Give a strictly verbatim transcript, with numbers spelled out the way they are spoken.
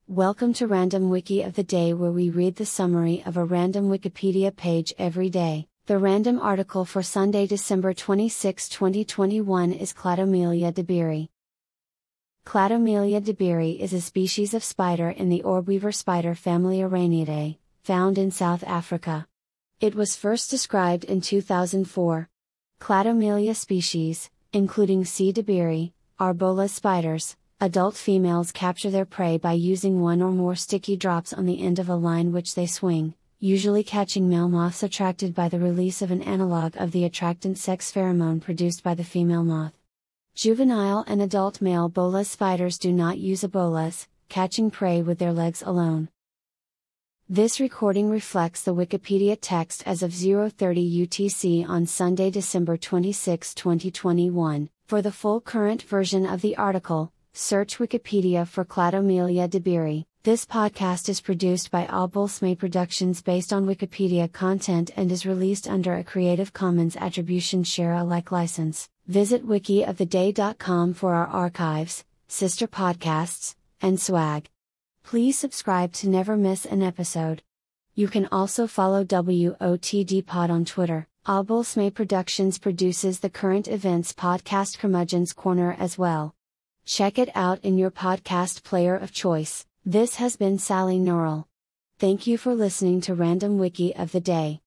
Welcome to Random Wiki of the Day, where we read the summary of a random Wikipedia page every day. The random article for Sunday, December twenty-sixth, twenty twenty-one is Cladomelea debiri. Cladomelea debiri is a species of spider in the orbweaver spider family Araneae, found in South Africa. It was first described in two thousand four. Cladomelea species, including C. debiri, are bolas spiders. Adult females capture their prey by using one or more sticky drops on the end of a line which they swing, usually catching male moths attracted by the release of an analog of the attractant sex pheromone produced by the female moth. Juvenile and adult male bolas spiders do not use a bolas, catching prey with their legs alone. This recording reflects the Wikipedia text as of zero thirty U T C on Sunday, December twenty-sixth, twenty twenty-one. For the full current version of the article, search Wikipedia for Cladomelea debiri. This podcast is produced by Obbolsmay Productions based on Wikipedia content and is released under a Creative Commons Attribution Share Alike license. Visit wiki of the day dot com for our archives, sister podcasts, and swag. Please subscribe to never miss an episode. You can also follow W O T D Pod on Twitter. Obbolsmay Productions produces the current events podcast Curmudgeon's Corner as well. Check it out in your podcast player of choice. This has been Sally Norrell. Thank you for listening to Random Wiki of the Day.